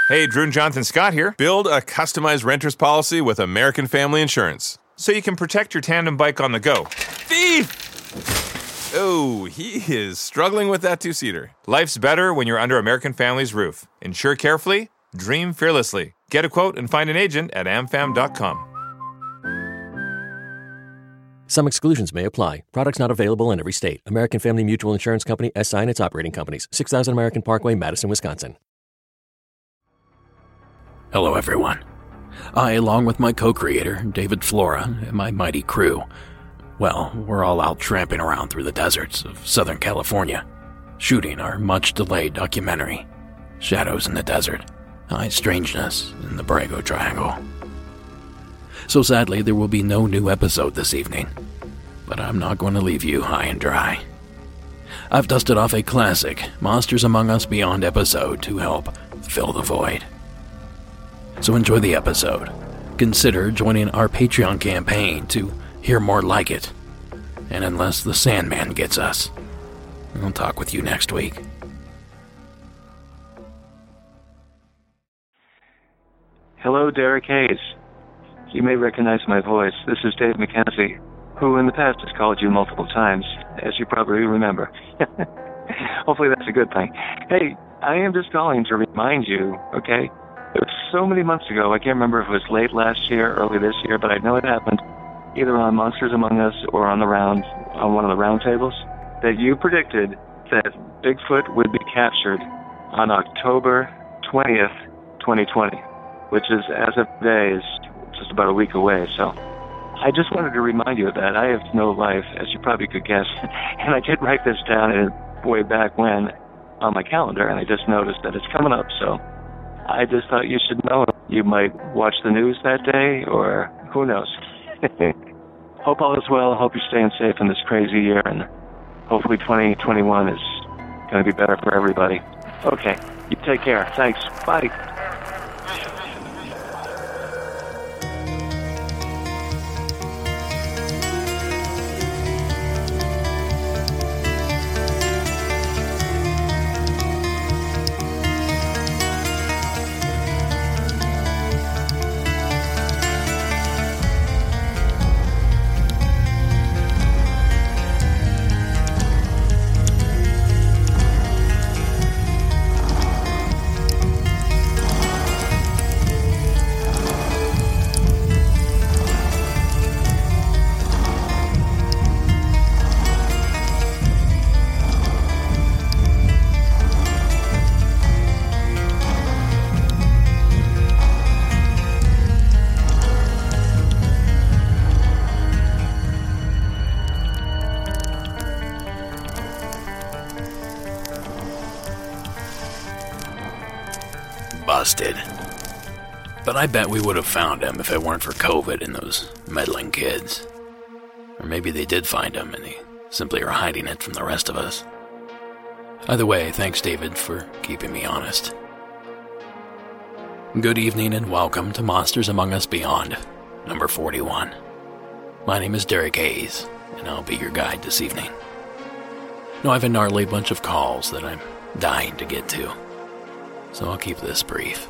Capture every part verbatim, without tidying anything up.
Hey, Drew and Jonathan Scott here. Build a customized renter's policy with American Family Insurance so you can protect your tandem bike on the go. Thief! Oh, he is struggling with that two-seater. Life's better when you're under American Family's roof. Insure carefully, dream fearlessly. Get a quote and find an agent at am fam dot com. Some exclusions may apply. Products not available in every state. American Family Mutual Insurance Company, S I and its operating companies. six thousand American Parkway, Madison, Wisconsin. Hello, everyone. I, along with my co-creator, David Flora, and my mighty crew, well, we're all out tramping around through the deserts of Southern California, shooting our much-delayed documentary, Shadows in the Desert, High Strangeness in the Borrego Triangle. So sadly, there will be no new episode this evening, but I'm not going to leave you high and dry. I've dusted off a classic Monsters Among Us Beyond episode to help fill the void. So enjoy the episode. Consider joining our Patreon campaign to hear more like it. And unless the Sandman gets us, I'll talk with you next week. Hello, Derek Hayes. You may recognize my voice. This is Dave McKenzie, who in the past has called you multiple times, as you probably remember. Hopefully that's a good thing. Hey, I am just calling to remind you, okay? It was so many months ago, I can't remember if it was late last year, early this year, but I know it happened either on Monsters Among Us or on the round, on one of the round tables, that you predicted that Bigfoot would be captured on October twentieth, twenty twenty, which is, as of today, is just about a week away. So I just wanted to remind you of that. I have no life, as you probably could guess, and I did write this down in way back when on my calendar, and I just noticed that it's coming up, so I just thought you should know. You might watch the news that day, or who knows. Hope all is well. Hope you're staying safe in this crazy year, and hopefully twenty twenty-one is going to be better for everybody. Okay, you take care. Thanks. Bye. Busted. But I bet we would have found him if it weren't for COVID and those meddling kids. Or maybe they did find him and they simply are hiding it from the rest of us. Either way, thanks David for keeping me honest. Good evening and welcome to Monsters Among Us Beyond, number forty-one. My name is Derek Hayes, and I'll be your guide this evening. Now I have a gnarly bunch of calls that I'm dying to get to, so I'll keep this brief.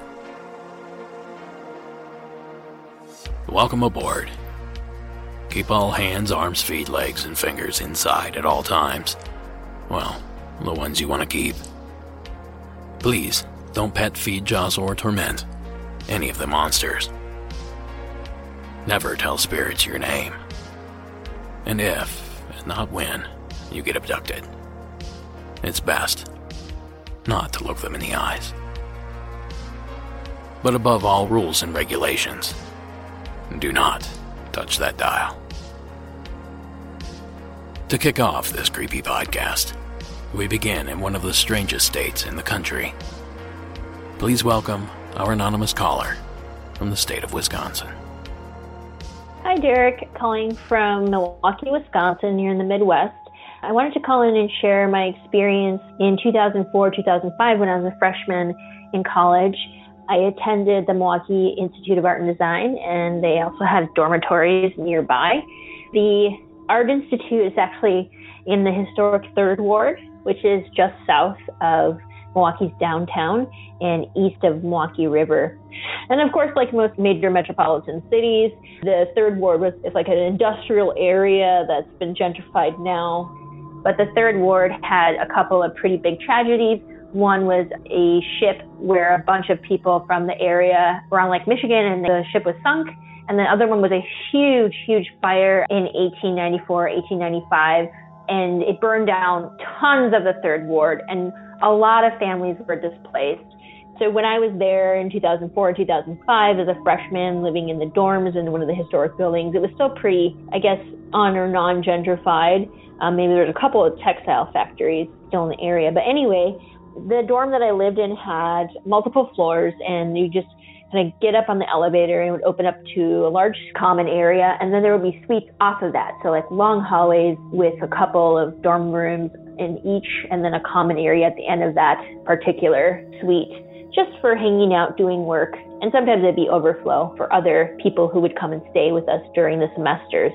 Welcome aboard. Keep all hands, arms, feet, legs, and fingers inside at all times. Well, the ones you want to keep. Please, don't pet, feed, jostle, or torment any of the monsters. Never tell spirits your name. And if, and not when, you get abducted, it's best not to look them in the eyes. But above all rules and regulations, do not touch that dial. To kick off this creepy podcast, we begin in one of the strangest states in the country. Please welcome our anonymous caller from the state of Wisconsin. Hi, Derek. Calling from Milwaukee, Wisconsin, here in the Midwest. I wanted to call in and share my experience in two thousand four, two thousand five when I was a freshman in college. I attended the Milwaukee Institute of Art and Design, and they also had dormitories nearby. The Art Institute is actually in the historic Third Ward, which is just south of Milwaukee's downtown and east of Milwaukee River. And of course, like most major metropolitan cities, the third ward was it's like an industrial area that's been gentrified now. But the third ward had a couple of pretty big tragedies. One was a ship where a bunch of people from the area were on Lake Michigan and the ship was sunk. And the other one was a huge, huge fire in eighteen ninety-four, eighteen ninety-five. And it burned down tons of the third ward and a lot of families were displaced. So when I was there in two thousand four, two thousand five as a freshman living in the dorms in one of the historic buildings, it was still pretty, I guess, un or non-gentrified. Um, maybe there's a couple of textile factories still in the area. But anyway, the dorm that I lived in had multiple floors and you just kind of get up on the elevator and it would open up to a large common area. And then there would be suites off of that. So like long hallways with a couple of dorm rooms in each and then a common area at the end of that particular suite, just for hanging out, doing work. And sometimes it'd be overflow for other people who would come and stay with us during the semesters.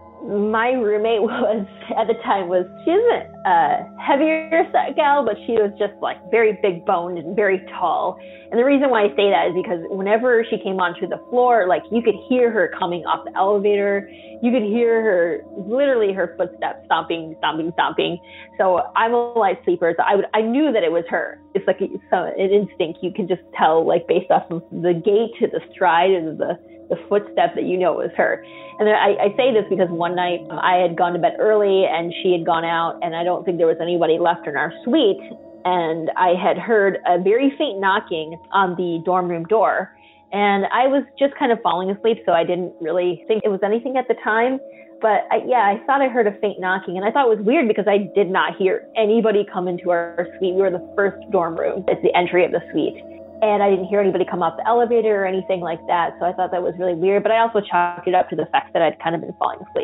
My roommate was, at the time, was, she was a heavier set gal, but she was just like very big boned and very tall. And the reason why I say that is because whenever she came onto the floor, like you could hear her coming off the elevator. You could hear her, literally her footsteps stomping, stomping, stomping. So I'm a light sleeper, so I would, I knew that it was her. It's like a, so an instinct. You can just tell, like based off of the gait, the stride, and the the footstep that you know it was her. And then I, I say this because one night I had gone to bed early and she had gone out and I don't think there was anybody left in our suite. And I had heard a very faint knocking on the dorm room door. And I was just kind of falling asleep, so I didn't really think it was anything at the time. But I, yeah, I thought I heard a faint knocking and I thought it was weird because I did not hear anybody come into our suite. We were the first dorm room. It's the entry of the suite. And I didn't hear anybody come off the elevator or anything like that. So I thought that was really weird. But I also chalked it up to the fact that I'd kind of been falling asleep.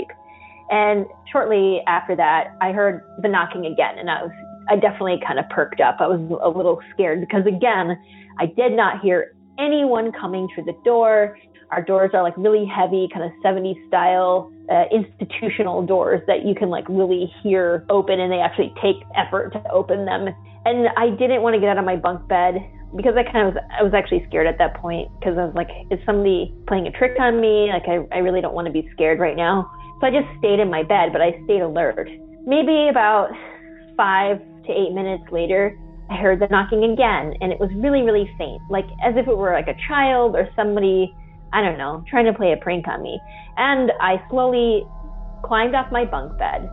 And shortly after that, I heard the knocking again. And I was, I definitely kind of perked up. I was a little scared because, again, I did not hear anyone coming through the door. Our doors are like really heavy, kind of seventies style uh, institutional doors that you can like really hear open, and they actually take effort to open them. And I didn't want to get out of my bunk bed because I kind of was, I was actually scared at that point because I was like, is somebody playing a trick on me? Like, I, I really don't want to be scared right now. So I just stayed in my bed, but I stayed alert. Maybe about five to eight minutes later, I heard the knocking again, and it was really, really faint, like as if it were like a child or somebody, I don't know, trying to play a prank on me. And I slowly climbed off my bunk bed,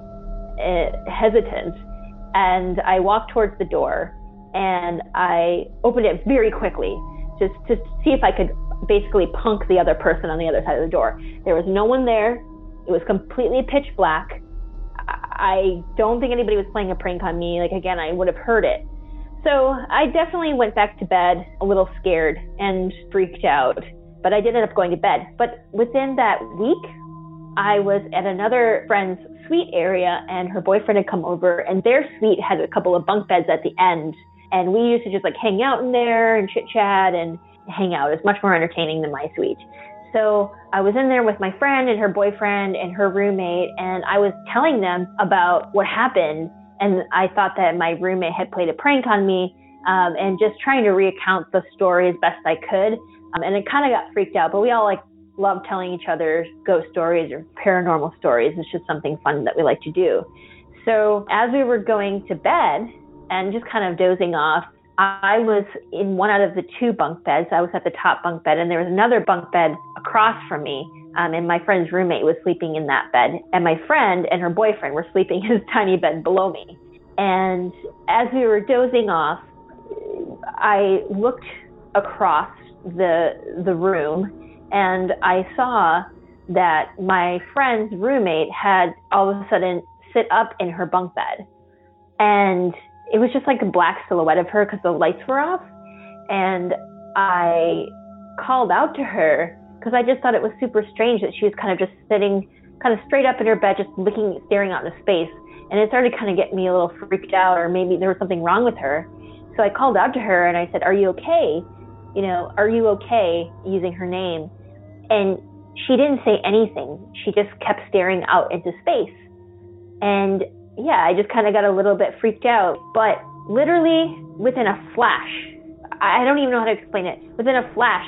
uh, hesitant, and I walked towards the door. And I opened it very quickly just to see if I could basically punk the other person on the other side of the door. There was no one there. It was completely pitch black. I don't think anybody was playing a prank on me. Like, again, I would have heard it. So I definitely went back to bed a little scared and freaked out, but I did end up going to bed. But within that week, I was at another friend's suite area and her boyfriend had come over and their suite had a couple of bunk beds at the end. And we used to just like hang out in there and chit chat and hang out. It's much more entertaining than my suite. So I was in there with my friend and her boyfriend and her roommate, and I was telling them about what happened. And I thought that my roommate had played a prank on me, um, and just trying to recount the story as best I could. Um, and it kind of got freaked out, but we all like love telling each other ghost stories or paranormal stories. It's just something fun that we like to do. So as we were going to bed, and just kind of dozing off, I was in one out of the two bunk beds. I was at the top bunk bed, and there was another bunk bed across from me, um, and my friend's roommate was sleeping in that bed. And my friend and her boyfriend were sleeping in his tiny bed below me. And as we were dozing off, I looked across the the room, and I saw that my friend's roommate had all of a sudden sit up in her bunk bed. And it was just like a black silhouette of her because the lights were off. And I called out to her because I just thought it was super strange that she was kind of just sitting kind of straight up in her bed, just looking, staring out into space. And it started to kind of get me a little freaked out, or maybe there was something wrong with her. So I called out to her and I said, "Are you okay? You know, are you okay?" using her name. And she didn't say anything. She just kept staring out into space. And yeah, I just kind of got a little bit freaked out. But literally within a flash, I don't even know how to explain it, within a flash,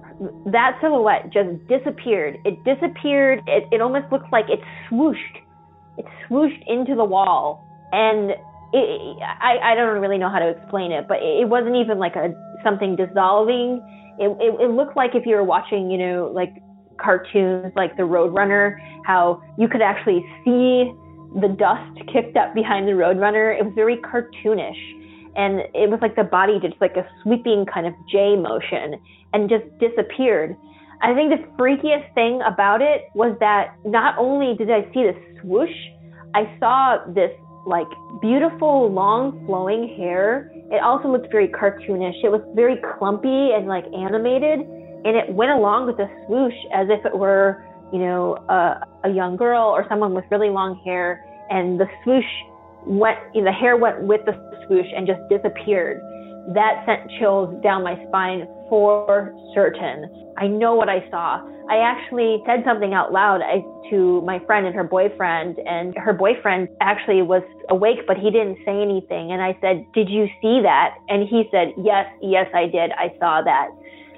that silhouette just disappeared. It disappeared. It, it almost looks like it swooshed. It swooshed into the wall. And it, I, I don't really know how to explain it, but it wasn't even like a something dissolving. It, it, it looked like if you were watching, you know, like cartoons like the Roadrunner, how you could actually see the dust kicked up behind the Roadrunner. It was very cartoonish. And it was like the body did just like a sweeping kind of J motion and just disappeared. I think the freakiest thing about it was that not only did I see this swoosh, I saw this like beautiful long flowing hair. It also looked very cartoonish. It was very clumpy and like animated, and it went along with the swoosh as if it were, you know, a, a young girl or someone with really long hair, and the swoosh went, you know, the hair went with the swoosh and just disappeared. That sent chills down my spine for certain. I know what I saw. I actually said something out loud I, to my friend and her boyfriend, and her boyfriend actually was awake, but he didn't say anything. And I said, "Did you see that?" And he said, yes, yes, I did. I saw that.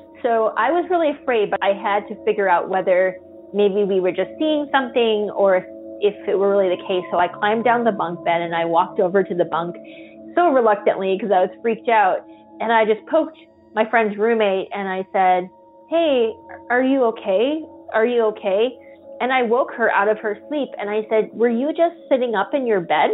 So I was really afraid, but I had to figure out whether maybe we were just seeing something or if, if it were really the case. So I climbed down the bunk bed and I walked over to the bunk so reluctantly because I was freaked out. And I just poked my friend's roommate and I said, "Hey, are you okay? Are you okay?" And I woke her out of her sleep and I said, "Were you just sitting up in your bed?"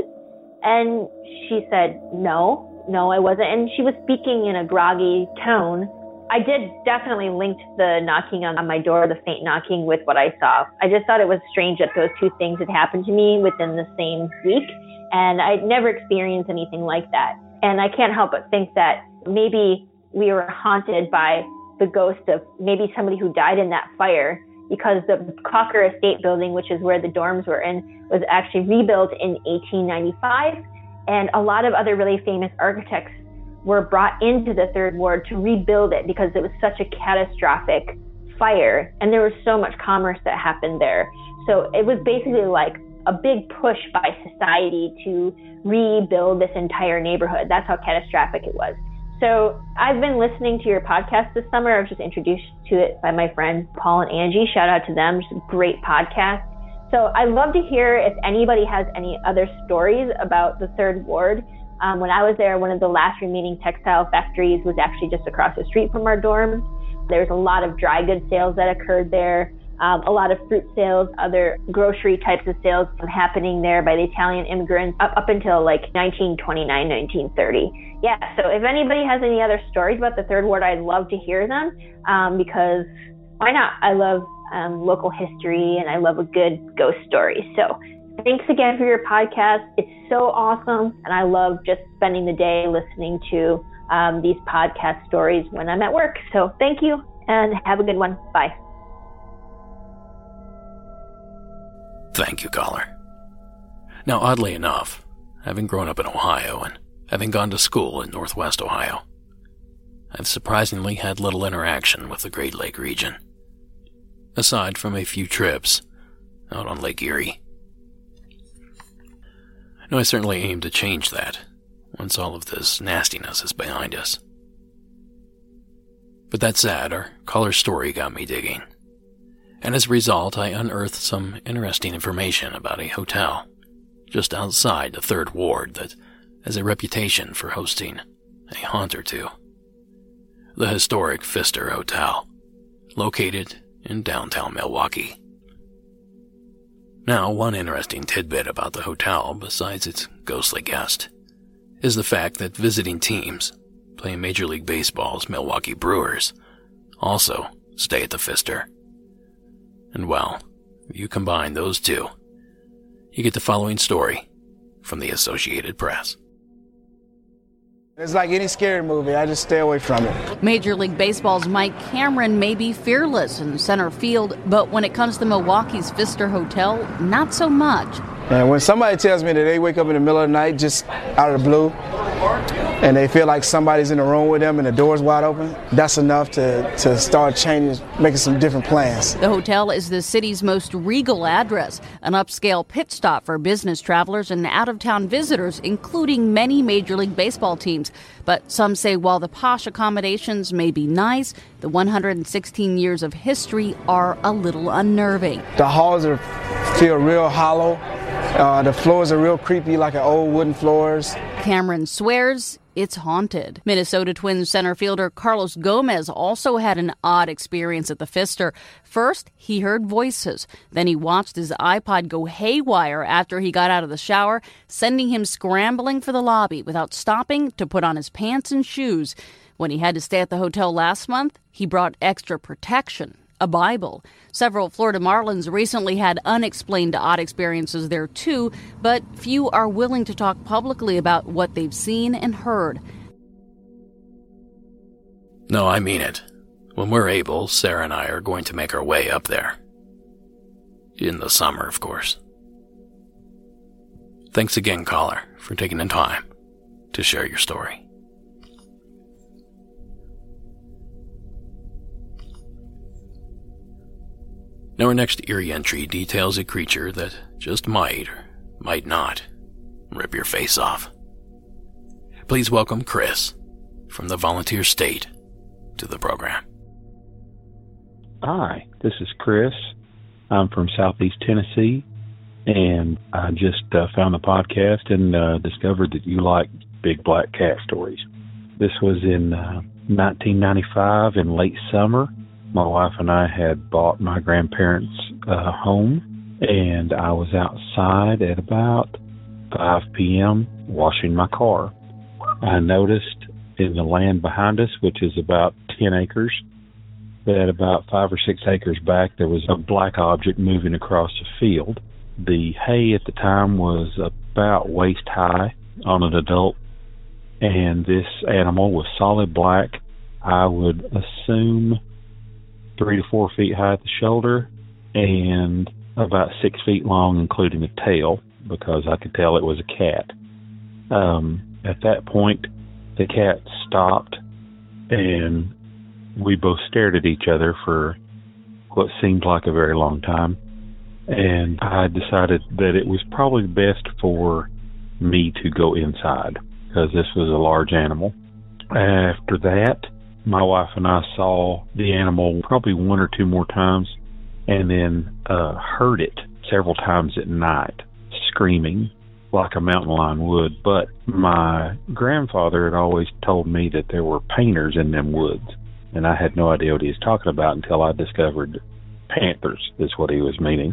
And she said, no, no, I wasn't. And she was speaking in a groggy tone. I did definitely link the knocking on my door, the faint knocking, with what I saw. I just thought it was strange that those two things had happened to me within the same week. And I'd never experienced anything like that. And I can't help but think that maybe we were haunted by the ghost of maybe somebody who died in that fire, because the Cocker Estate building, which is where the dorms were in, was actually rebuilt in eighteen ninety-five. And a lot of other really famous architects were brought into the Third Ward to rebuild it because it was such a catastrophic fire. And there was so much commerce that happened there. So it was basically like a big push by society to rebuild this entire neighborhood. That's how catastrophic it was. So I've been listening to your podcast this summer. I was just introduced to it by my friends Paul and Angie. Shout out to them. Just a great podcast. So I'd love to hear if anybody has any other stories about the Third Ward. Um, when I was there, one of the last remaining textile factories was actually just across the street from our dorms. There's a lot of dry goods sales that occurred there. Um, a lot of fruit sales, other grocery types of sales happening there by the Italian immigrants up, up until like nineteen twenty-nine, nineteen thirty. Yeah, so if anybody has any other stories about the Third Ward, I'd love to hear them um, because why not? I love um, local history and I love a good ghost story. So thanks again for your podcast. It's so awesome. And I love just spending the day listening to um, these podcast stories when I'm at work. So thank you and have a good one. Bye. Thank you, caller. Now, oddly enough, having grown up in Ohio and having gone to school in Northwest Ohio, I've surprisingly had little interaction with the Great Lake region, aside from a few trips out on Lake Erie. Now, I certainly aim to change that once all of this nastiness is behind us. But that said, our caller's story got me digging. And as a result, I unearthed some interesting information about a hotel just outside the Third Ward that has a reputation for hosting a haunt or two. The historic Pfister Hotel, located in downtown Milwaukee. Now, one interesting tidbit about the hotel, besides its ghostly guest, is the fact that visiting teams playing Major League Baseball's Milwaukee Brewers also stay at the Pfister. And well, if you combine those two, you get the following story from the Associated Press. It's like any scary movie. I just stay away from it. Major League Baseball's Mike Cameron may be fearless in center field, but when it comes to Milwaukee's Pfister Hotel, not so much. And when somebody tells me that they wake up in the middle of the night just out of the blue, and they feel like somebody's in the room with them and the door's wide open, that's enough to, to start changing, making some different plans. The hotel is the city's most regal address, an upscale pit stop for business travelers and out-of-town visitors, including many Major League Baseball teams. But some say while the posh accommodations may be nice, the one hundred sixteen years of history are a little unnerving. The halls are, feel real hollow. Uh, the floors are real creepy, like old wooden floors. Cameron swears it's haunted. Minnesota Twins center fielder Carlos Gomez also had an odd experience at the Pfister. First, he heard voices. Then he watched his iPod go haywire after he got out of the shower, sending him scrambling for the lobby without stopping to put on his pants and shoes. When he had to stay at the hotel last month, he brought extra protection. A Bible. Several Florida Marlins recently had unexplained odd experiences there too, but few are willing to talk publicly about what they've seen and heard. No, I mean it. When we're able, Sarah and I are going to make our way up there. In the summer, of course. Thanks again, caller, for taking the time to share your story. Now our next eerie entry details a creature that just might, or might not, rip your face off. Please welcome Chris, from the Volunteer State, to the program. Hi, this is Chris. I'm from Southeast Tennessee, and I just uh, found the podcast and uh, discovered that you like big black cat stories. This was in uh, nineteen ninety-five in late summer. My wife and I had bought my grandparents' uh, home, and I was outside at about five p.m. washing my car. I noticed in the land behind us, which is about ten acres, that about five or six acres back there was a black object moving across the field. The hay at the time was about waist high on an adult, and this animal was solid black. I would assume three to four feet high at the shoulder and about six feet long, including the tail, because I could tell it was a cat. Um, at that point, the cat stopped, and we both stared at each other for what seemed like a very long time. And I decided that it was probably best for me to go inside, because this was a large animal. After that, my wife and I saw the animal probably one or two more times, and then uh, heard it several times at night, screaming like a mountain lion would. But my grandfather had always told me that there were painters in them woods, and I had no idea what he was talking about until I discovered panthers is what he was meaning.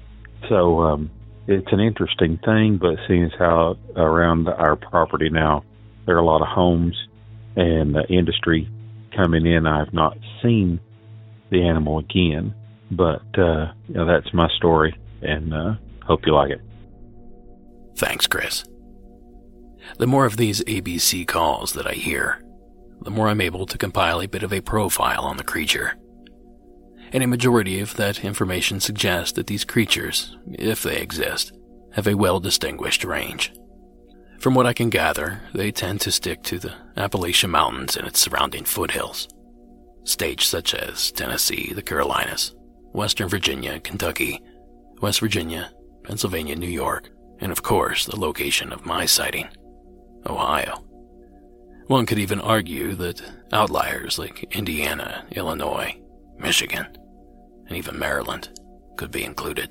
So um, it's an interesting thing, but seeing as how around our property now there are a lot of homes and uh, industry coming in, I've not seen the animal again, but uh, you know, that's my story, and uh, hope you like it. Thanks, Chris. The more of these A B C calls that I hear, the more I'm able to compile a bit of a profile on the creature. And a majority of that information suggests that these creatures, if they exist, have a well-distinguished range. From what I can gather, they tend to stick to the Appalachian Mountains and its surrounding foothills. States such as Tennessee, the Carolinas, Western Virginia, Kentucky, West Virginia, Pennsylvania, New York, and of course the location of my sighting, Ohio. One could even argue that outliers like Indiana, Illinois, Michigan, and even Maryland could be included.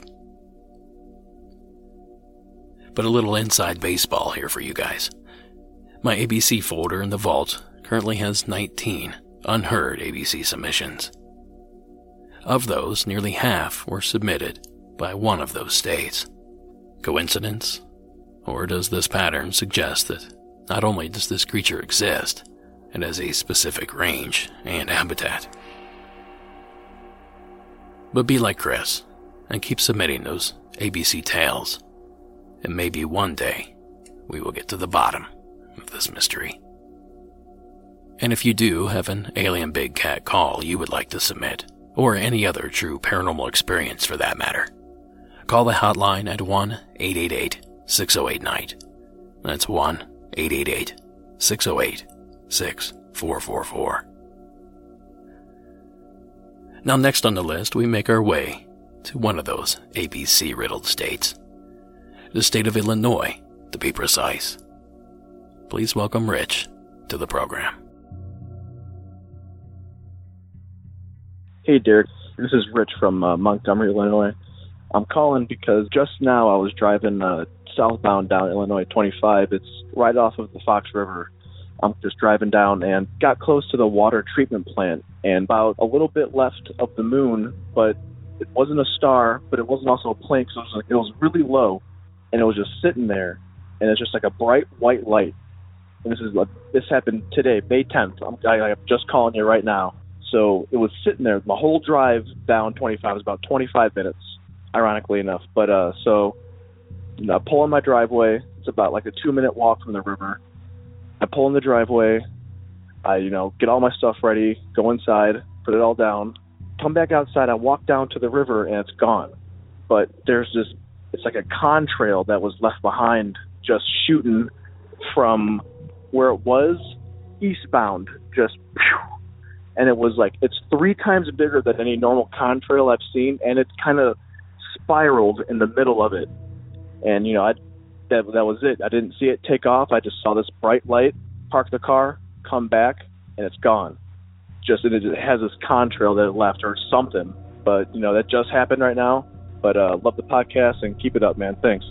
But a little inside baseball here for you guys. My A B C folder in the vault currently has nineteen unheard A B C submissions. Of those, nearly half were submitted by one of those states. Coincidence? Or does this pattern suggest that not only does this creature exist, it has a specific range and habitat? But be like Chris and keep submitting those A B C tales. And maybe one day, we will get to the bottom of this mystery. And if you do have an alien big cat call you would like to submit, or any other true paranormal experience for that matter, call the hotline at one eight eight eight, six oh eight, N I G H T. That's one eight eight eight, six oh eight, six four four four. Now next on the list, we make our way to one of those A B C-riddled states. The state of Illinois, to be precise. Please welcome Rich to the program. Hey, Derek. This is Rich from uh, Montgomery, Illinois. I'm calling because just now I was driving uh, southbound down Illinois twenty-five. It's right off of the Fox River. I'm just driving down and got close to the water treatment plant and about a little bit left of the moon, but it wasn't a star, but it wasn't also a plane, so it was, like, it was really low, and it was just sitting there, and it's just like a bright white light. And this is this happened today, May tenth. I'm, I, I'm just calling you right now. So it was sitting there. My whole drive down twenty-five was about twenty-five minutes, ironically enough. But uh, so you know, I pull in my driveway. It's about like a two-minute walk from the river. I pull in the driveway. I, you know, get all my stuff ready, go inside, put it all down, come back outside. I walk down to the river, and it's gone. But there's this, it's like a contrail that was left behind just shooting from where it was eastbound, just, and it was like, it's three times bigger than any normal contrail I've seen, and it kind of spiraled in the middle of it. And, you know, I, that that was it. I didn't see it take off. I just saw this bright light, park the car, come back, and it's gone. Just, and it has this contrail that it left or something. But, you know, that just happened right now. But uh, love the podcast and keep it up, man. Thanks.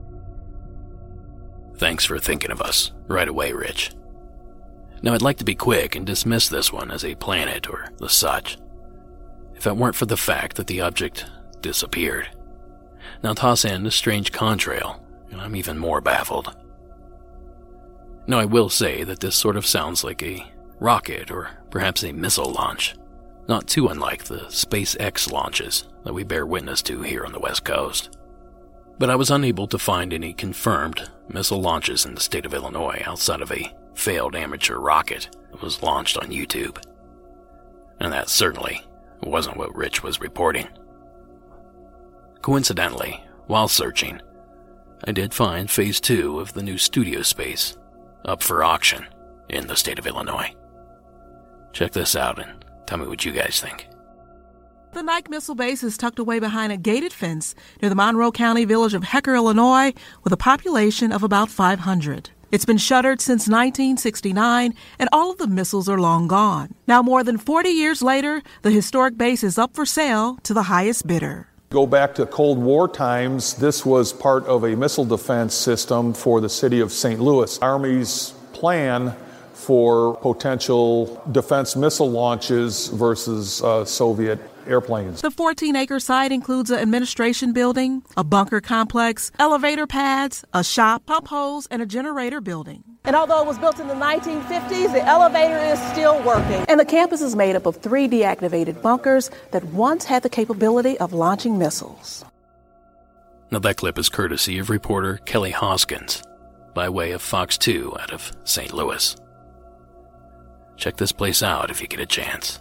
Thanks for thinking of us right away, Rich. Now, I'd like to be quick and dismiss this one as a planet or the such, if it weren't for the fact that the object disappeared. Now toss in the strange contrail, and I'm even more baffled. Now, I will say that this sort of sounds like a rocket or perhaps a missile launch, not too unlike the SpaceX launches that we bear witness to here on the West Coast. But I was unable to find any confirmed missile launches in the state of Illinois outside of a failed amateur rocket that was launched on YouTube. And that certainly wasn't what Rich was reporting. Coincidentally, while searching, I did find phase two of the new studio space up for auction in the state of Illinois. Check this out and tell me what you guys think. The Nike Missile Base is tucked away behind a gated fence near the Monroe County village of Hecker, Illinois, with a population of about five hundred. It's been shuttered since nineteen sixty-nine, and all of the missiles are long gone. Now, more than forty years later, the historic base is up for sale to the highest bidder. Go back to Cold War times, this was part of a missile defense system for the city of Saint Louis. Army's plan for potential defense missile launches versus uh, Soviet airplanes. The fourteen-acre site includes an administration building, a bunker complex, elevator pads, a shop, pump holes, and a generator building. And although it was built in the nineteen fifties, the elevator is still working. And the campus is made up of three deactivated bunkers that once had the capability of launching missiles. Now that clip is courtesy of reporter Kelly Hoskins, by way of Fox two out of Saint Louis. Check this place out if you get a chance.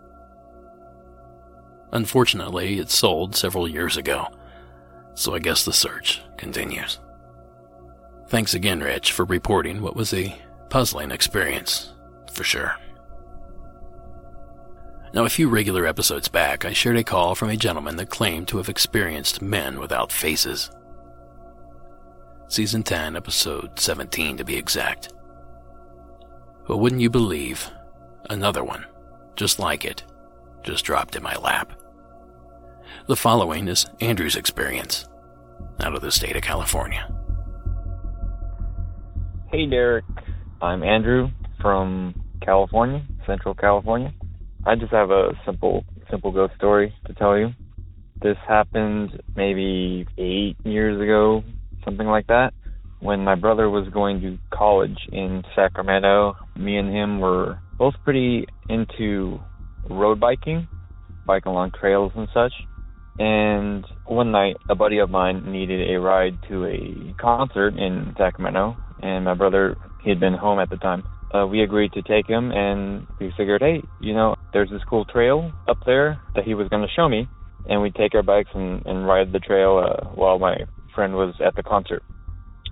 Unfortunately, it sold several years ago, so I guess the search continues. Thanks again, Rich, for reporting what was a puzzling experience, for sure. Now, a few regular episodes back, I shared a call from a gentleman that claimed to have experienced men without faces. Season ten, episode seventeen to be exact. But wouldn't you believe, another one, just like it, just dropped in my lap. The following is Andrew's experience, out of the state of California. Hey Derek, I'm Andrew from California, Central California. I just have a simple, simple ghost story to tell you. This happened maybe eight years ago, something like that. When my brother was going to college in Sacramento, me and him were both pretty into road biking, bike along trails and such. And one night, a buddy of mine needed a ride to a concert in Sacramento, and my brother, he had been home at the time. Uh, we agreed to take him, and we figured, hey, you know, there's this cool trail up there that he was going to show me, and we'd take our bikes and, and ride the trail uh, while my friend was at the concert.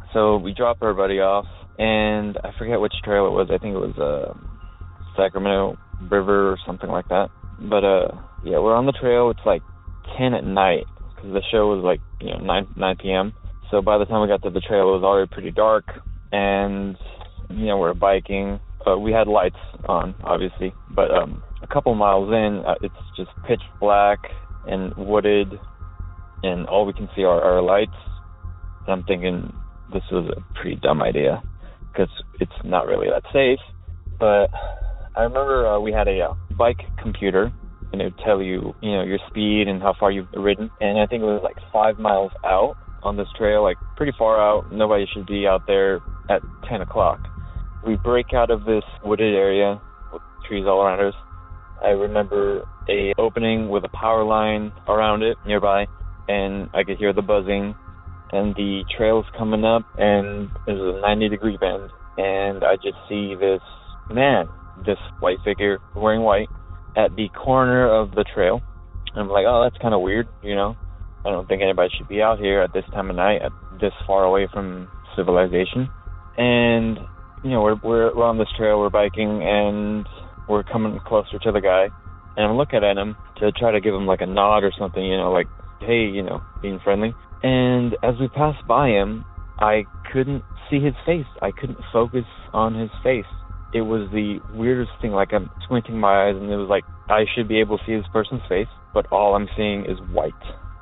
So we dropped everybody off, and I forget which trail it was. I think it was uh, Sacramento River or something like that. But uh, yeah, we're on the trail. It's like ten at night because the show was like you know nine p.m. So by the time we got to the trail, it was already pretty dark, and you know we're biking. Uh, we had lights on, obviously, but um, a couple miles in, uh, it's just pitch black and wooded, and all we can see are our lights. And I'm thinking this was a pretty dumb idea because it's not really that safe. But I remember uh, we had a uh, bike computer, and it would tell you, you know, your speed and how far you've ridden. And I think it was like five miles out on this trail, like pretty far out. Nobody should be out there at ten o'clock. We break out of this wooded area with trees all around us. I remember a opening with a power line around it nearby, and I could hear the buzzing, and the trail's coming up, and there's a ninety degree bend, and I just see this man, this white figure wearing white at the corner of the trail. And I'm like, oh, that's kind of weird, you know? I don't think anybody should be out here at this time of night, at this far away from civilization. And you know, we're, we're we're on this trail, we're biking, and we're coming closer to the guy, and I'm looking at him to try to give him like a nod or something, you know, like, hey, you know, being friendly. And as we passed by him, I couldn't see his face. I couldn't focus on his face. It was the weirdest thing. Like, I'm squinting my eyes, and it was like I should be able to see this person's face, but all I'm seeing is white.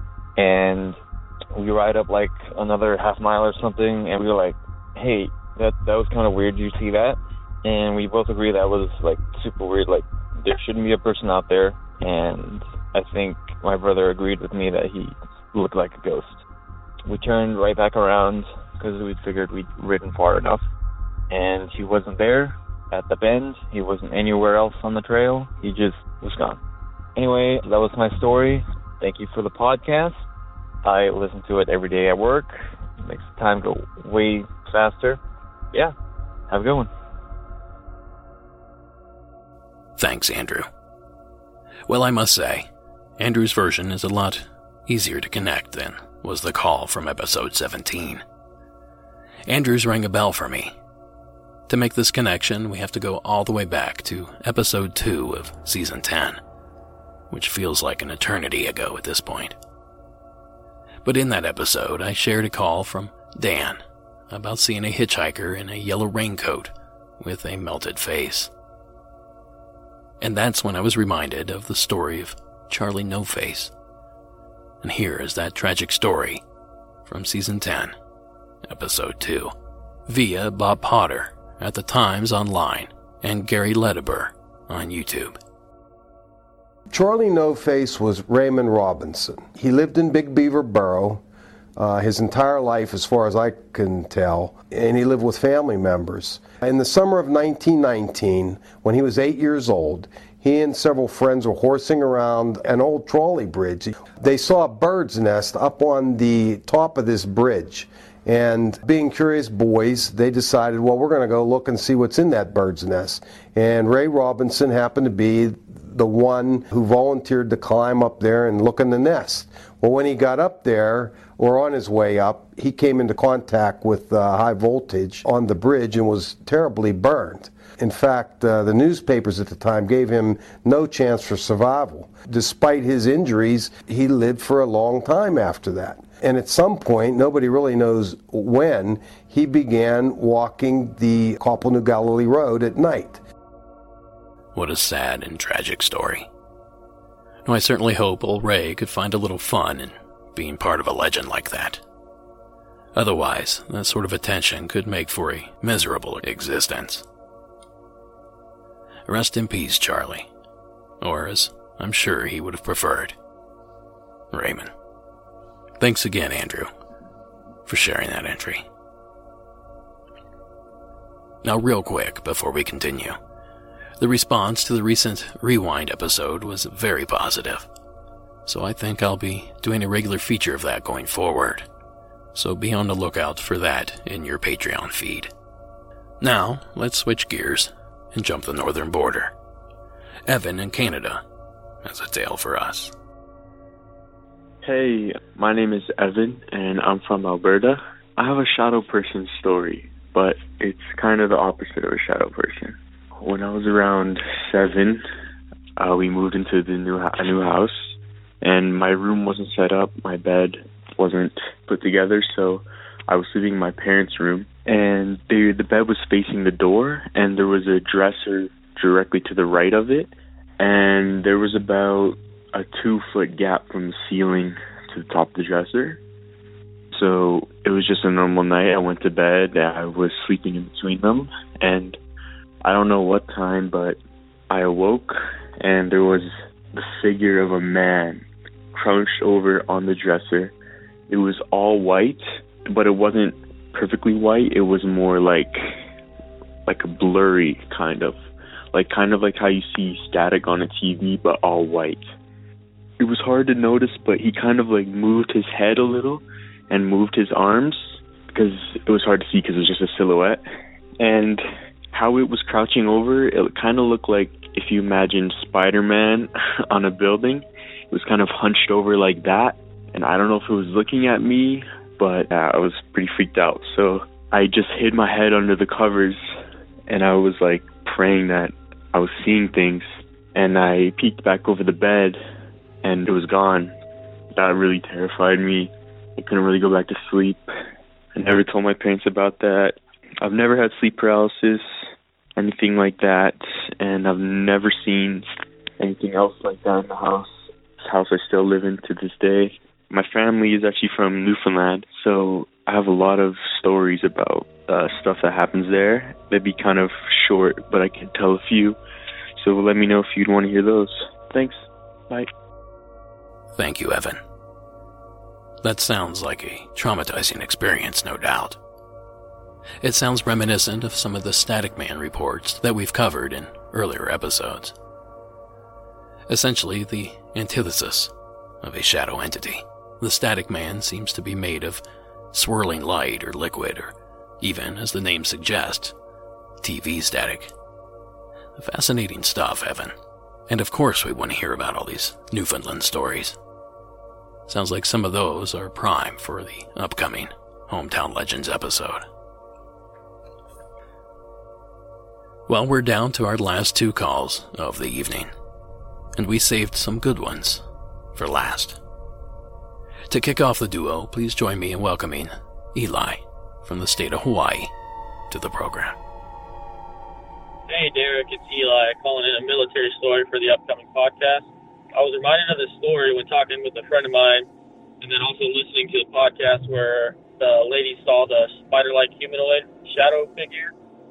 And we ride up like another half mile or something, and we were like, hey, that that was kind of weird. Did you see that? And we both agree that was like super weird. Like, there shouldn't be a person out there. And I think my brother agreed with me that he looked like a ghost. We turned right back around because we figured we'd ridden far enough, and he wasn't there at the bend. He wasn't anywhere else on the trail. He just was gone. Anyway, that was my story. Thank you for the podcast. I listen to it every day at work. It makes the time go way faster. Yeah, have a good one. Thanks, Andrew. Well, I must say, Andrew's version is a lot easier to connect than was the call from episode seventeen. Andrew's rang a bell for me. To make this connection, we have to go all the way back to episode two of season ten, which feels like an eternity ago at this point. But in that episode, I shared a call from Dan about seeing a hitchhiker in a yellow raincoat with a melted face. And that's when I was reminded of the story of Charlie No Face. And here is that tragic story from season ten, episode two, via Bob Potter at the Times Online and Gary Lediber on YouTube. Charlie No Face was Raymond Robinson. He lived in Big Beaver Borough uh, his entire life, as far as I can tell, and he lived with family members. In the summer of nineteen nineteen, when he was eight years old, he and several friends were horsing around an old trolley bridge. They saw a bird's nest up on the top of this bridge, and being curious boys, they decided, well, we're going to go look and see what's in that bird's nest. And Ray Robinson happened to be the one who volunteered to climb up there and look in the nest. Well, when he got up there, or on his way up, he came into contact with uh, high voltage on the bridge and was terribly burned. In fact, uh, the newspapers at the time gave him no chance for survival. Despite his injuries, he lived for a long time after that. And at some point, nobody really knows when, he began walking the Copple New Galilee Road at night. What a sad and tragic story. Now, I certainly hope old Ray could find a little fun in being part of a legend like that. Otherwise, that sort of attention could make for a miserable existence. Rest in peace, Charlie. Or, as I'm sure he would have preferred, Raymond. Thanks again, Andrew, for sharing that entry. Now, real quick, before we continue, the response to the recent Rewind episode was very positive, so I think I'll be doing a regular feature of that going forward, so be on the lookout for that in your Patreon feed. Now, let's switch gears and jump the northern border. Evan in Canada has a tale for us. Hey, my name is Evan, and I'm from Alberta. I have a shadow person story, but it's kind of the opposite of a shadow person. When I was around seven, uh, we moved into the new a new house, and my room wasn't set up. My bed wasn't put together, so I was sleeping in my parents' room, and they, the bed was facing the door, and there was a dresser directly to the right of it, and there was about a two-foot gap from the ceiling to the top of the dresser. So it was just a normal night. I went to bed. I was sleeping in between them, and I don't know what time, but I awoke, and there was the figure of a man crouched over on the dresser. It was all white, but it wasn't perfectly white. It was more like like a blurry kind of, like kind of like how you see static on a T V, but all white. It was hard to notice, but he kind of like moved his head a little and moved his arms, because it was hard to see because it was just a silhouette. And how it was crouching over, it kind of looked like if you imagined Spider-Man on a building. It was kind of hunched over like that, and I don't know if it was looking at me, but uh, I was pretty freaked out. So I just hid my head under the covers, and I was like praying that I was seeing things, and I peeked back over the bed, and it was gone. That really terrified me. I couldn't really go back to sleep. I never told my parents about that. I've never had sleep paralysis, anything like that, and I've never seen anything else like that in the house. This house I still live in to this day. My family is actually from Newfoundland, so I have a lot of stories about uh, stuff that happens there. They'd be kind of short, but I can tell a few. So let me know if you'd want to hear those. Thanks. Bye. Thank you, Evan. That sounds like a traumatizing experience, no doubt. It sounds reminiscent of some of the Static Man reports that we've covered in earlier episodes. Essentially, the antithesis of a shadow entity. The Static Man seems to be made of swirling light or liquid, or even, as the name suggests, T V static. Fascinating stuff, Evan. And of course we want to hear about all these Newfoundland stories. Sounds like some of those are prime for the upcoming Hometown Legends episode. Well, we're down to our last two calls of the evening, and we saved some good ones for last. To kick off the duo, please join me in welcoming Eli from the state of Hawaii to the program. Hey Derek, it's Eli calling in a military story for the upcoming podcast. I was reminded of this story when talking with a friend of mine, and then also listening to the podcast where the lady saw the spider-like humanoid shadow figure.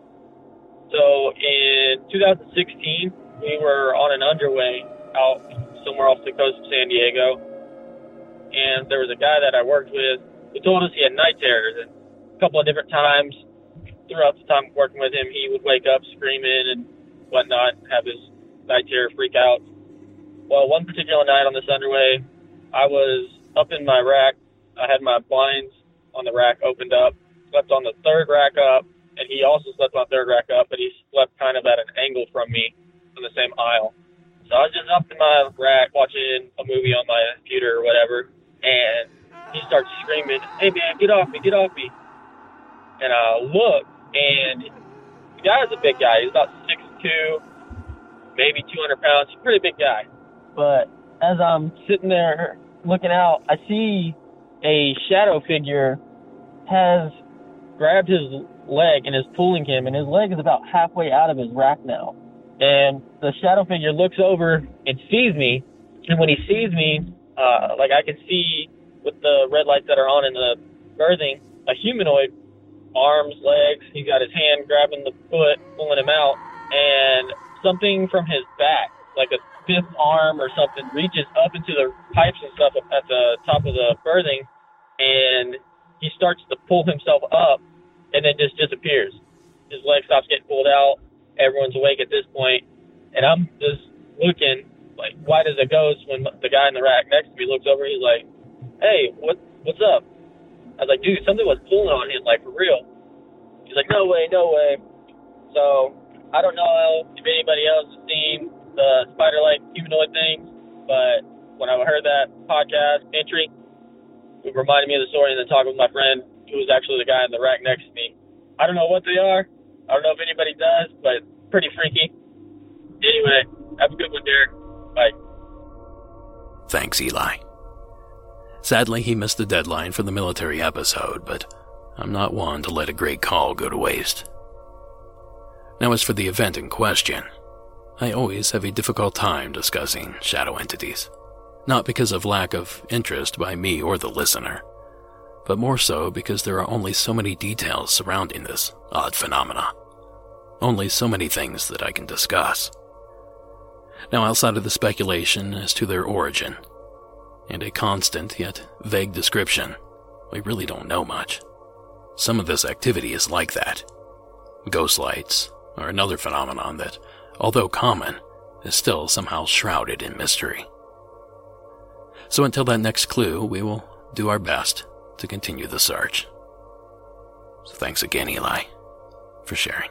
So in two thousand sixteen, we were on an underway out somewhere off the coast of San Diego, and there was a guy that I worked with who told us he had night terrors, and a couple of different times throughout the time working with him, he would wake up screaming and whatnot, have his night terror freak out. Well, one particular night on this underway, I was up in my rack. I had my blinds on the rack opened up, slept on the third rack up, and he also slept on the third rack up, but he slept kind of at an angle from me on the same aisle. So I was just up in my rack watching a movie on my computer or whatever, and he starts screaming, "Hey man, get off me, get off me." And I look, and the guy is a big guy. He's about six two, maybe two hundred pounds. He's a pretty big guy. But as I'm sitting there looking out, I see a shadow figure has grabbed his leg and is pulling him, and his leg is about halfway out of his rack now. And the shadow figure looks over and sees me, and when he sees me, uh, like I can see with the red lights that are on in the berthing, a humanoid, arms, legs, he's got his hand grabbing the foot, pulling him out, and something from his back, like a fifth arm or something, reaches up into the pipes and stuff at the top of the berthing, and he starts to pull himself up and then just disappears. His leg stops getting pulled out. Everyone's awake at this point, and I'm just looking like white as a ghost when the guy in the rack next to me looks over. He's like, "Hey, what what's up?" I was like, "Dude, something was pulling on him, like for real." He's like, "No way, no way." So I don't know if anybody else has seen the spider-like humanoid things, but when I heard that podcast entry, it reminded me of the story, and then talking with my friend, who was actually the guy in the rack next to me. I don't know what they are. I don't know if anybody does, but pretty freaky. Anyway, have a good one, Derek. Bye. Thanks, Eli. Sadly, he missed the deadline for the military episode, but I'm not one to let a great call go to waste. Now, as for the event in question, I always have a difficult time discussing shadow entities. Not because of lack of interest by me or the listener, but more so because there are only so many details surrounding this odd phenomena. Only so many things that I can discuss. Now, outside of the speculation as to their origin, and a constant yet vague description, we really don't know much. Some of this activity is like that. Ghost lights are another phenomenon that, although common, is still somehow shrouded in mystery. So until that next clue, we will do our best to continue the search. So thanks again, Eli, for sharing.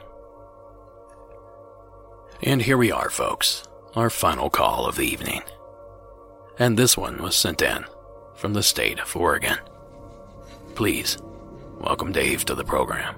And here we are, folks, our final call of the evening. And this one was sent in from the state of Oregon. Please, welcome Dave to the program.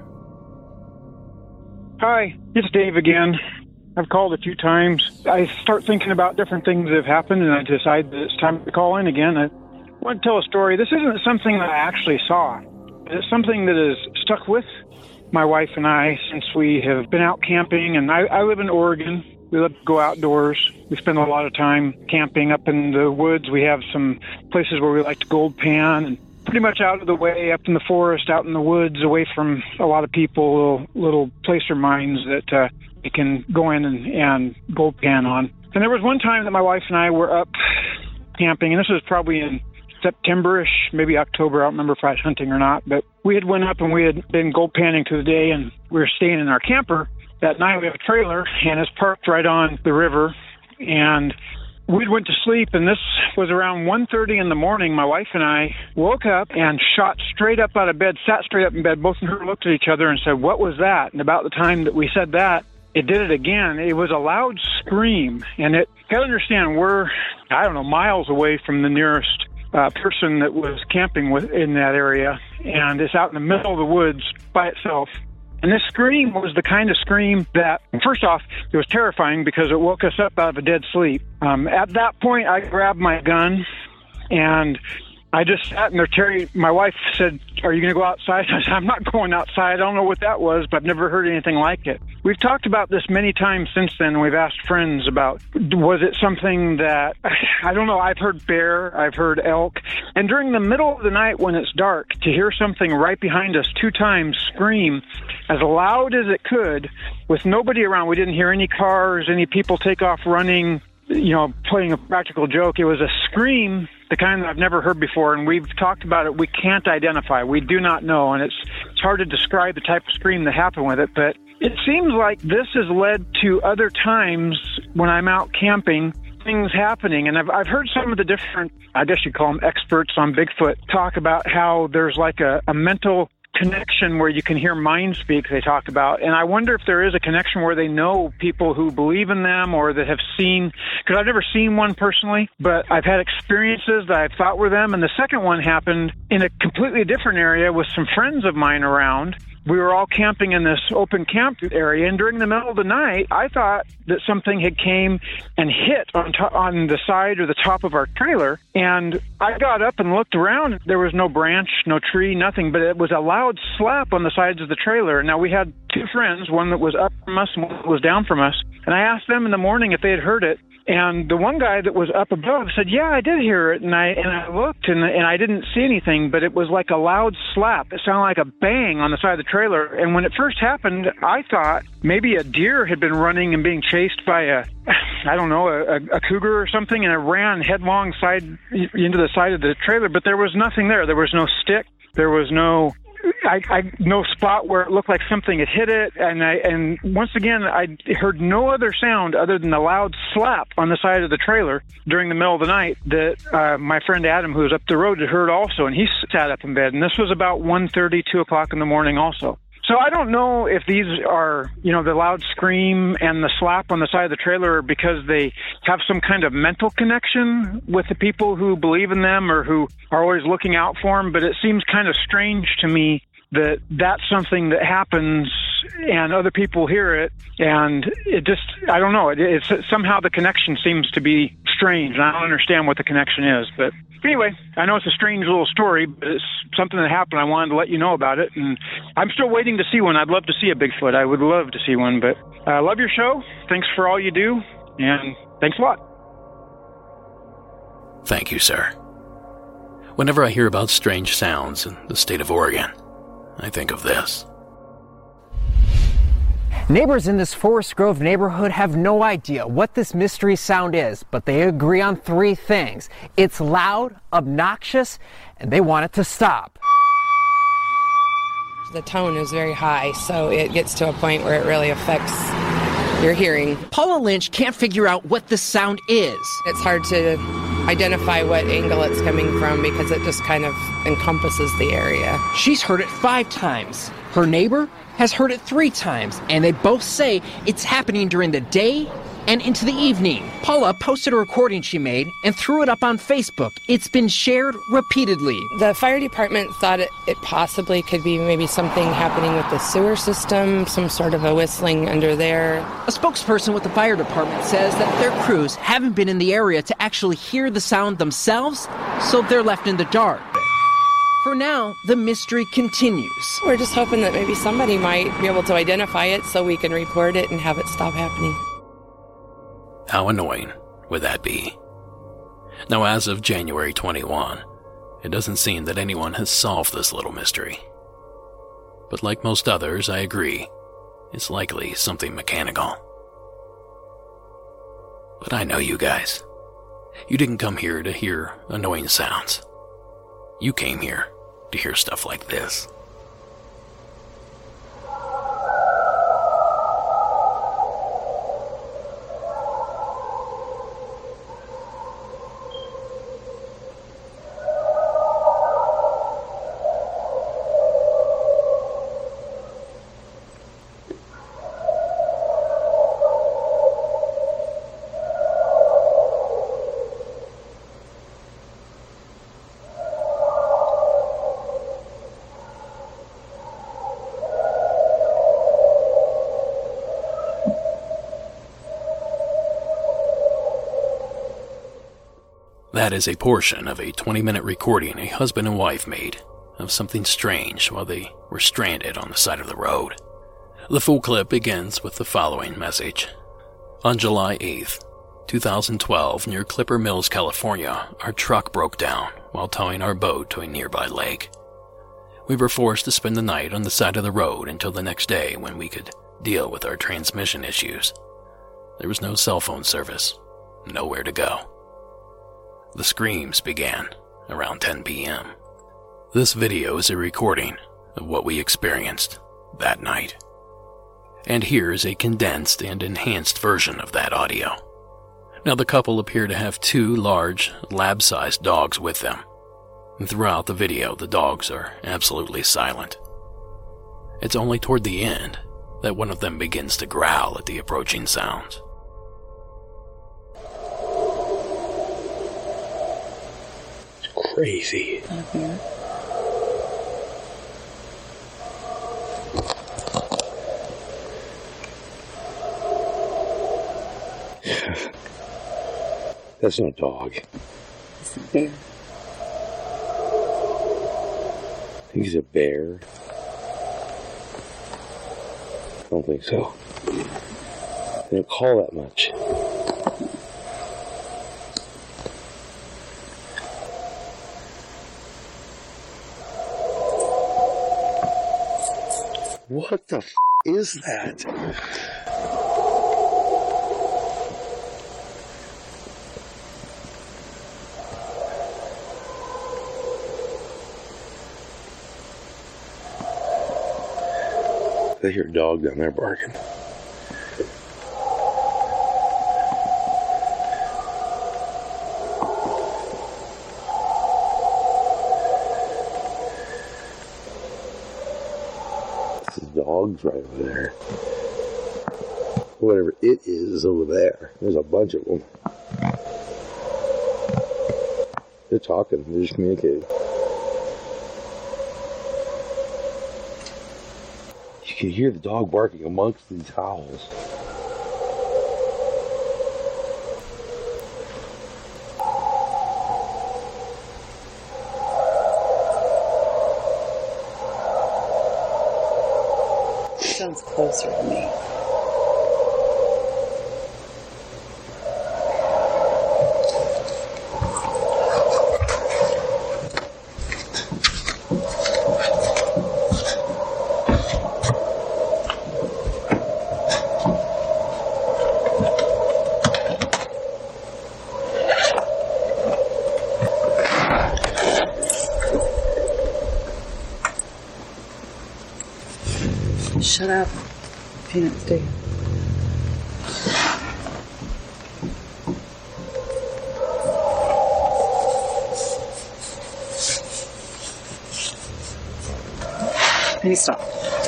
Hi, it's Dave again. I've called a few times. I start thinking about different things that have happened, and I decide that it's time to call in again. I want to tell a story. This isn't something that I actually saw. It's something that has stuck with my wife and I since we have been out camping, and I, I live in Oregon. We love to go outdoors. We spend a lot of time camping up in the woods. We have some places where we like to gold pan, and pretty much out of the way, up in the forest, out in the woods, away from a lot of people, little, little placer mines that uh, you can go in and, and gold pan on. And there was one time that my wife and I were up camping, and this was probably in September-ish, maybe October. I don't remember if I was hunting or not, but we had went up and we had been gold panning through the day, and we were staying in our camper. That night we have a trailer, and it's parked right on the river, and we went to sleep, and this was around one thirty in the morning. My wife and I woke up and shot straight up out of bed, sat straight up in bed. Both of her looked at each other and said, "What was that?" And about the time that we said that, it did it again. It was a loud scream, and it, you gotta understand, we're, I don't know, miles away from the nearest uh, person that was camping with in that area, and it's out in the middle of the woods by itself. And this scream was the kind of scream that, first off, it was terrifying because it woke us up out of a dead sleep. Um, at that point, I grabbed my gun, and I just sat in there. Terry, my wife said, "Are you going to go outside?" I said, "I'm not going outside. I don't know what that was, but I've never heard anything like it." We've talked about this many times since then, and we've asked friends about, was it something that, I don't know, I've heard bear, I've heard elk, and during the middle of the night when it's dark, to hear something right behind us two times scream as loud as it could with nobody around. We didn't hear any cars, any people take off running, you know, playing a practical joke. It was a scream, the kind that I've never heard before, and we've talked about it. We can't identify. We do not know, and it's it's hard to describe the type of scream that happened with it, but it seems like this has led to other times when I'm out camping, things happening, and I've I've heard some of the different, I guess you'd call them experts on Bigfoot, talk about how there's like a, a mental connection where you can hear mind speak, they talk about. And I wonder if there is a connection where they know people who believe in them or that have seen, because I've never seen one personally, but I've had experiences that I thought were them. And the second one happened in a completely different area with some friends of mine around. We were all camping in this open camp area, and during the middle of the night, I thought that something had came and hit on to- on the side or the top of our trailer, and I got up and looked around. There was no branch, no tree, nothing, but it was a loud slap on the sides of the trailer. Now, we had two friends, one that was up from us and one that was down from us, and I asked them in the morning if they had heard it. And the one guy that was up above said, "Yeah, I did hear it." And I and I looked and and I didn't see anything, but it was like a loud slap. It sounded like a bang on the side of the trailer. And when it first happened, I thought maybe a deer had been running and being chased by a, I don't know, a, a cougar or something, and it ran headlong side into the side of the trailer. But there was nothing there. There was no stick. There was no. I, I no spot where it looked like something had hit it, and I and once again I heard no other sound other than a loud slap on the side of the trailer during the middle of the night that uh, my friend Adam, who was up the road, had heard also, and he sat up in bed, and this was about one thirty, two o'clock in the morning also. So I don't know if these are, you know, the loud scream and the slap on the side of the trailer because they have some kind of mental connection with the people who believe in them or who are always looking out for them. But it seems kind of strange to me that that's something that happens and other people hear it, and it just, I don't know, it, it's somehow the connection seems to be strange, and I don't understand what the connection is. But anyway, I know it's a strange little story, but it's something that happened. I wanted to let you know about it, and I'm still waiting to see one. I'd love to see a Bigfoot. I would love to see one, but I love your show. Thanks for all you do, and thanks a lot. Thank you, sir. Whenever I hear about strange sounds in the state of Oregon, I think of this. Neighbors in this Forest Grove neighborhood have no idea what this mystery sound is, but they agree on three things. It's loud, obnoxious, and they want it to stop. The tone is very high, so it gets to a point where it really affects your hearing. Paula Lynch can't figure out what this sound is. It's hard to identify what angle it's coming from because it just kind of encompasses the area. She's heard it five times. Her neighbor has heard it three times, and they both say it's happening during the day and into the evening. Paula posted a recording she made and threw it up on Facebook. It's been shared repeatedly. The fire department thought it, it possibly could be maybe something happening with the sewer system, some sort of a whistling under there. A spokesperson with the fire department says that their crews haven't been in the area to actually hear the sound themselves, so they're left in the dark. For now, the mystery continues. We're just hoping that maybe somebody might be able to identify it so we can report it and have it stop happening. How annoying would that be? Now, as of January twenty-first, it doesn't seem that anyone has solved this little mystery. But like most others, I agree, it's likely something mechanical. But I know you guys. You didn't come here to hear annoying sounds. You came here to hear stuff like this. That is a portion of a twenty-minute recording a husband and wife made of something strange while they were stranded on the side of the road. The full clip begins with the following message. On July eighth, twenty twelve, near Clipper Mills, California, our truck broke down while towing our boat to a nearby lake. We were forced to spend the night on the side of the road until the next day when we could deal with our transmission issues. There was no cell phone service, nowhere to go. The screams began around ten p.m. This video is a recording of what we experienced that night. And here is a condensed and enhanced version of that audio. Now, the couple appear to have two large, lab-sized dogs with them. And throughout the video, the dogs are absolutely silent. It's only toward the end that one of them begins to growl at the approaching sounds. Crazy. Mm-hmm. That's no dog. It's a bear. I think he's a bear. I don't think so. They don't call that much. What the f*** is that? I hear a dog down there barking. Dogs right over there. Whatever it is over there. There's a bunch of them. They're talking. They're just communicating. could hear the dog barking amongst these howls. Sounds closer to me. Shut up. Peanuts, dig. Penny, stop.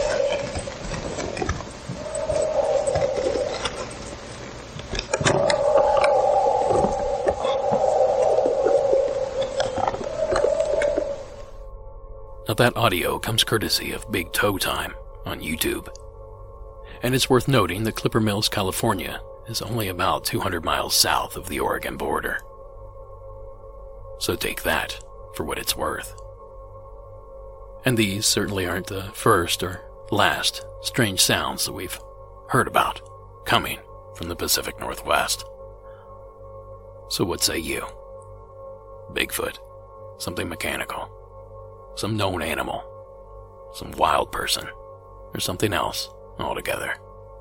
Now that audio comes courtesy of Big Toe Time on YouTube. And it's worth noting that Clipper Mills, California is only about two hundred miles south of the Oregon border. So take that for what it's worth. And these certainly aren't the first or last strange sounds that we've heard about coming from the Pacific Northwest. So what say you? Bigfoot, something mechanical, some known animal, some wild person, or something else altogether.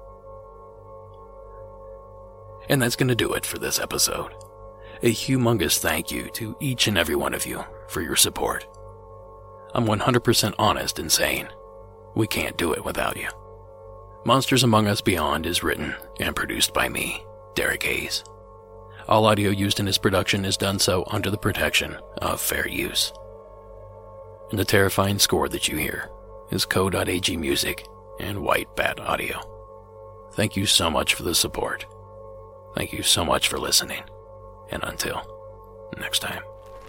And that's going to do it for this episode. A humongous thank you to each and every one of you for your support. I'm one hundred percent honest in saying we can't do it without you. Monsters Among Us Beyond is written and produced by me, Derek Hayes. All audio used in this production is done so under the protection of fair use. And the terrifying score that you hear is Co dot A G Music and White Bat Audio. Thank you so much for the support. Thank you so much for listening. And until next time.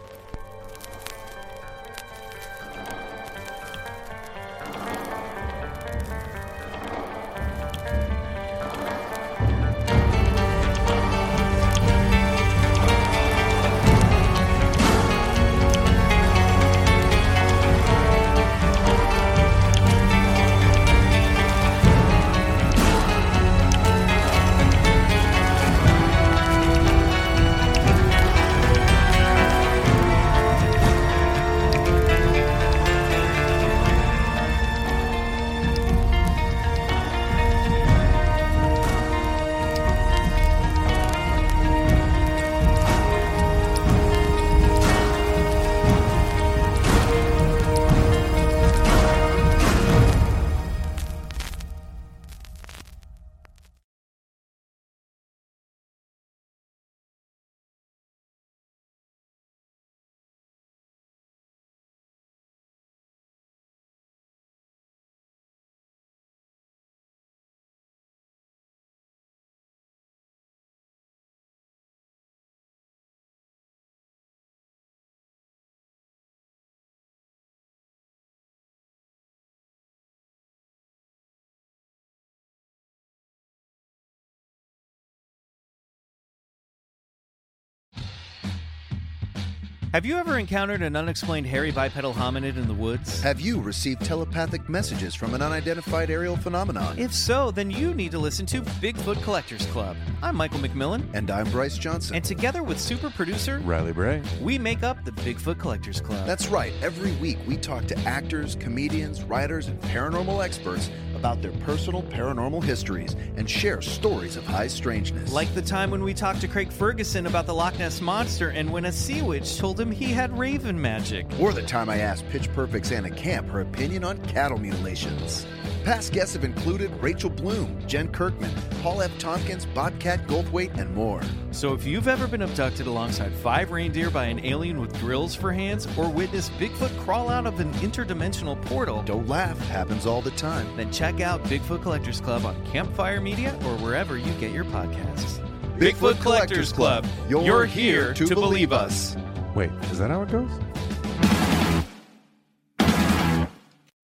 Have you ever encountered an unexplained hairy bipedal hominid in the woods? Have you received telepathic messages from an unidentified aerial phenomenon? If so, then you need to listen to Bigfoot Collectors Club. I'm Michael McMillan. And I'm Bryce Johnson. And together with super producer Riley Bray, we make up the Bigfoot Collectors Club. That's right. Every week we talk to actors, comedians, writers, and paranormal experts about their personal paranormal histories and share stories of high strangeness. Like the time when we talked to Craig Ferguson about the Loch Ness Monster and when a sea witch told him he had raven magic. Or the time I asked Pitch Perfect's Anna Camp her opinion on cattle mutilations. Past guests have included Rachel Bloom, Jen Kirkman, Paul F. Tompkins, Bobcat Goldthwait, and more. So if you've ever been abducted alongside five reindeer by an alien with drills for hands or witnessed Bigfoot crawl out of an interdimensional portal, don't laugh, happens all the time. Then check out Bigfoot Collectors Club on Campfire Media or wherever you get your podcasts. Bigfoot, Bigfoot Collectors Club. You're, You're here to, to believe us. Wait, is that how it goes? You've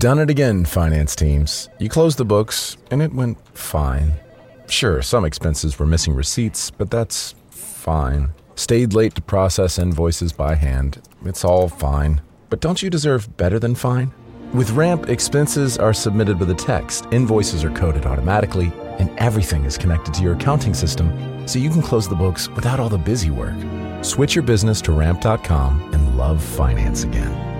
Done it again, finance teams. You closed the books, and it went fine. Sure, some expenses were missing receipts, but that's fine. Stayed late to process invoices by hand. It's all fine. But don't you deserve better than fine? With Ramp, expenses are submitted with a text, invoices are coded automatically, and everything is connected to your accounting system, so you can close the books without all the busy work. Switch your business to ramp dot com and love finance again.